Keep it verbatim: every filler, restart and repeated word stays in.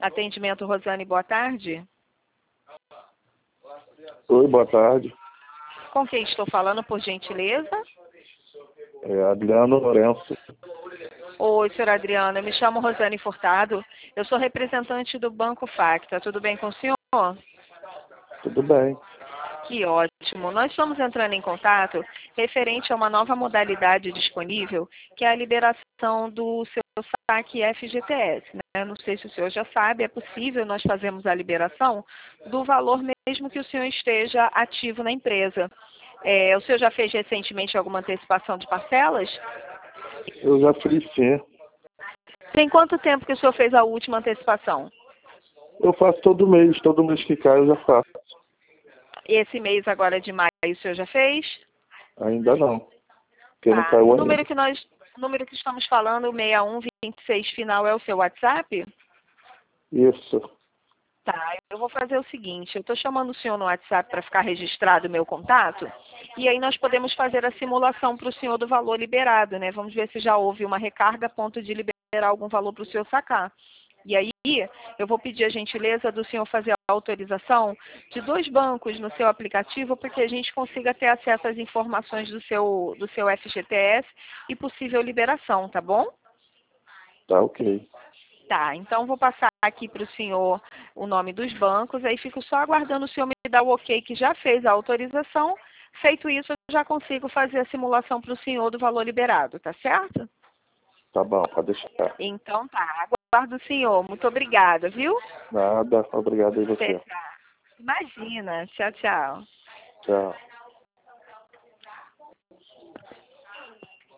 Atendimento Rosane, boa tarde. Oi, boa tarde. Com quem estou falando, por gentileza? É Adriano Lourenço. Oi, senhor Adriano, eu me chamo Rosane Furtado, eu sou representante do Banco Facta, tudo bem com o senhor? Tudo bem. Que ótimo. Nós estamos entrando em contato referente a uma nova modalidade disponível, que é a liberação do seu saque F G T S. Né? Não sei se o senhor já sabe, é possível nós fazermos a liberação do valor mesmo que o senhor esteja ativo na empresa. É, o senhor já fez recentemente alguma antecipação de parcelas? Eu já fiz sim. Tem quanto tempo que o senhor fez a última antecipação? Eu faço todo mês, todo mês que cai eu já faço. Esse mês agora de maio o senhor já fez? Ainda não. Porque não Tá. caiu O ainda. número que nós, o número que estamos falando, o seis um dois seis final, é o seu WhatsApp? Isso. Tá, eu vou fazer o seguinte, eu estou chamando o senhor no WhatsApp para ficar registrado o meu contato, e aí nós podemos fazer a simulação para o senhor do valor liberado, né? Vamos ver se já houve uma recarga a ponto de liberar algum valor para o senhor sacar. E aí, eu vou pedir a gentileza do senhor fazer a autorização de dois bancos no seu aplicativo, para a gente consiga ter acesso às informações do seu, do seu F G T S e possível liberação, tá bom? Tá ok. Tá, então vou passar aqui para o senhor o nome dos bancos, aí fico só aguardando o senhor me dar o ok que já fez a autorização. Feito isso, eu já consigo fazer a simulação para o senhor do valor liberado, tá certo? Tá bom, pode deixar. Então tá, aguardo o senhor. Muito obrigada, viu? Nada, obrigado aí você. Imagina, tchau, tchau. Tchau.